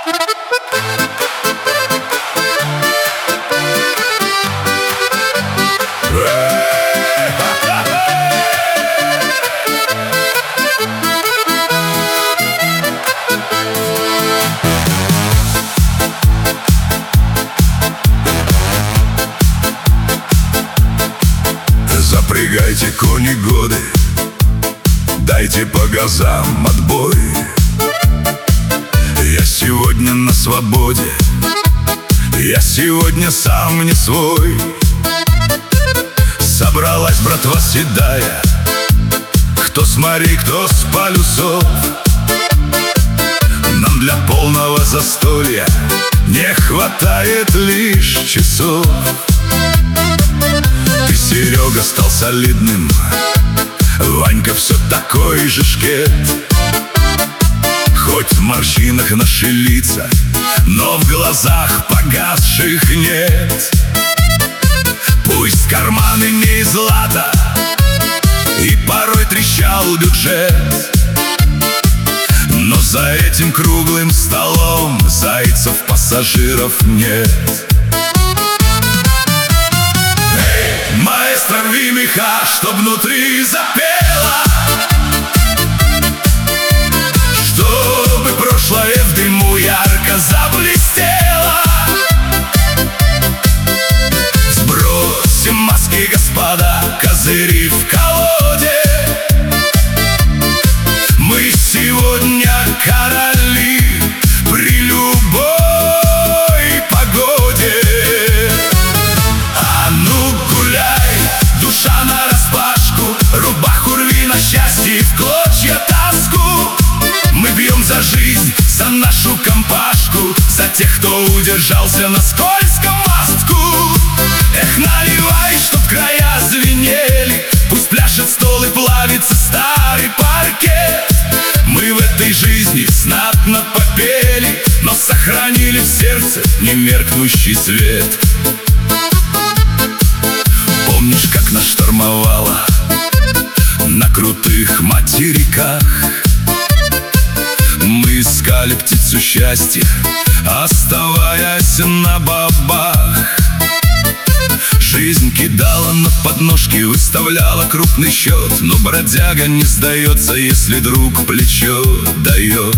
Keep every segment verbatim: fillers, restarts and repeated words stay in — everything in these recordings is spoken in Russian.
Запрягайте кони годы, дайте по газам отбой. Я сегодня на свободе, я сегодня сам не свой. Собралась братва седая, кто с морей, кто с полюсов. Нам для полного застолья не хватает лишь часов. Ты, Серега, стал солидным, Ванька все такой же шкет. Хоть в морщинах наши лица, но в глазах погасших нет. Пусть карманы не из лата и порой трещал бюджет, но за этим круглым столом зайцев пассажиров нет. Эй, маэстро, рви меха, чтоб внутри запело, чтобы прошлое в дыму ярко заблестело. Сбросим маски, господа, козыри в колоде. Мы сегодня короли при любой погоде. А ну гуляй, душа нараспашку, рубаху рви на счастье и в клочья тоску. Мы бьем за жизнь, за нашу компашку, за тех, кто удержался на скользком мостку. Эх, наливай, чтоб края звенели, пусть пляшет стол и плавится старый паркет. Мы в этой жизни знатно попели, но сохранили в сердце немеркнущий свет. Помнишь, как нас штормовало на крутых материках? Мы искали птицу счастья, оставаясь на бабах. Жизнь кидала на подножки, выставляла крупный счет, но бродяга не сдается, если друг плечо дает.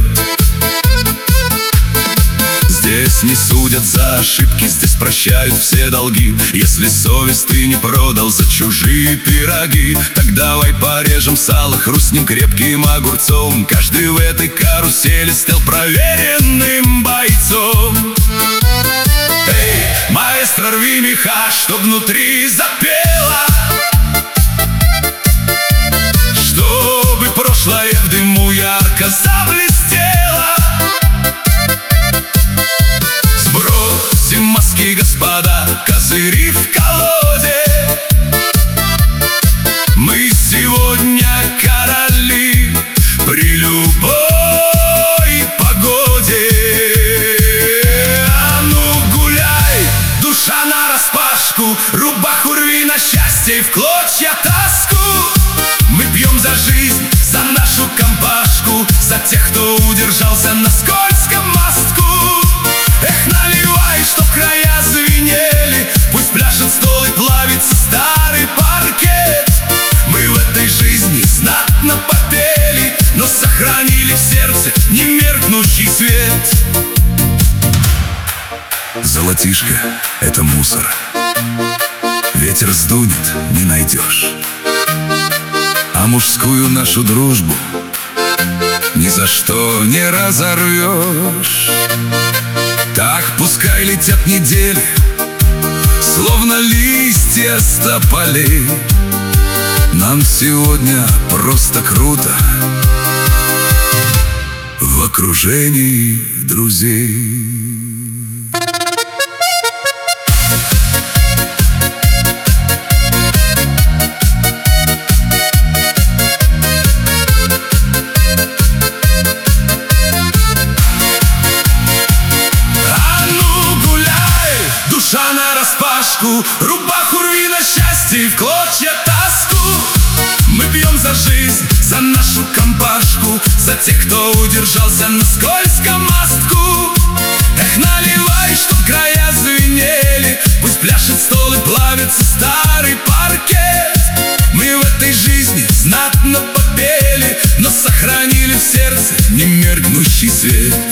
Здесь не судят за ошибки, здесь прощают все долги. Если совесть ты не продал за чужие пироги, так давай порежем сало, хрустнем крепким огурцом. Каждый в этой карусели стал проверенным бойцом. Эй, маэстро, рви меха, чтоб внутри запело, чтобы прошлое в дыму ярко заблестело. Сбросим маски, господа, козыри в колоде. Мы сегодня короли при любой погоде. А ну гуляй, душа нараспашку, рубаху рви на счастье и в клочья тоску. Мы пьем за жизнь, за нашу компашку, за тех, кто удержался на скользком мостку. Эх, наливай, чтоб края звенели, пусть пляшет стол и плавится старый паркет. Мы в этой жизни знатно попели, но сохранили в сердце немеркнущий свет. Золотишко — это мусор, ветер сдунет, не найдешь. А мужскую нашу дружбу ни за что не разорвешь. Так пускай летят недели, словно листья с тополей. Нам сегодня просто круто в окружении друзей. Душа нараспашку, рубаху рви на счастье и в клочья тоску. Мы пьем за жизнь, за нашу компашку, за тех, кто удержался на скользком мостку. плавится старый паркет. Мы в этой жизни знатно попели, но сохранили в сердце немеркнущий свет.